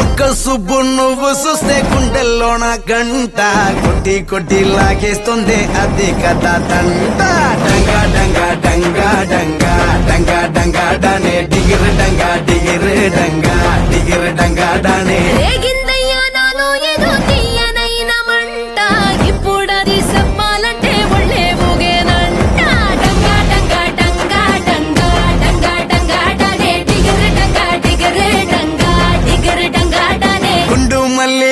ఒక్క సుబ్బు నువ్వు చూస్తే గుండెల్లోన గంట కొట్టి కొట్టి లాగేస్తుంది అది కదా తంట డంగా డంగా డంగా డంగా డంగా డంగా డానే డిగిర్ డంగా డిగిర్ డంగా డిగిర్ డంగా డానే రేగిందయ్యా నాలో ఏదో తీయనైన మంట ఇప్పుడది చెప్పాలంటే ఒళ్ళే ఊగేనంట డంగా డంగా డంగా డంగా డంగా డంగా డానే డిగిర్ డంగా డిగిర్ డంగా డిగిర్ డంగా డానే గుండు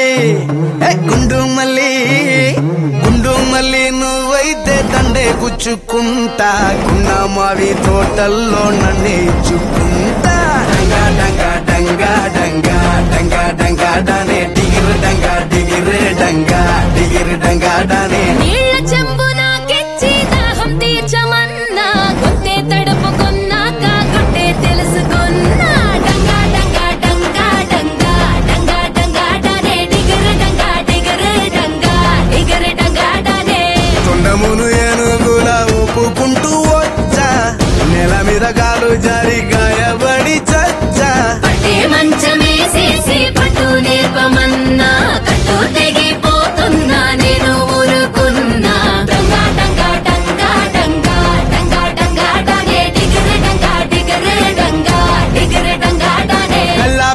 మల్లి నువ్వైతే దండే గుచ్చుకుంటా గున్న మావి తోటల్లో నన్నే ఇచ్చుకుంటా డంగా డంగా డంగా డంగా డంగా డంగా డానే డిగిర్ డంగా డిగిర్ డంగా డిగిర్ డంగా డానే నీళ్ళ చెంబు నాకిచ్చి దాహం తీర్చమన్నా గుట్టే తడుపుకున్నాక గుట్టే తెలుసుకున్నా డంగా డంగా డంగా డంగా డంగా డంగా డానే డిగిర్ డంగా డిగిర్ డంగా డిగిర్ డంగా డానే తొండమును ఏనుగులా ఊపుకుంటూ వచ్చా నెల మీద కాలు జారి గాయబడి చచ్చా పట్టే మంచమేసేసి పట్టు నేర్పమన్నా కట్టు తెగిపోతున్నా నేను ఊరుకున్నా డంగా డంగా డంగా డంగా డంగా డంగా డానే డిగిర్ డంగా డిగిర్ డంగా డిగిర్ డంగా డానే గల్లా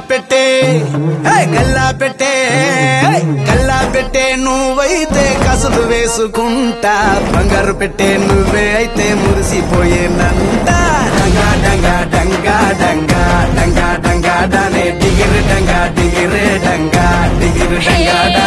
పెట్టే నువ్వైతే కసులు వేసుకుంటా బంగారు పెట్టే నువ్వే అయితే మురిసిపోయేనంట డంగా డంగా డంగా డంగా డంగా డంగా డానే డిగిర్ డంగా డిగిర్ డంగా డిగిర్ డంగా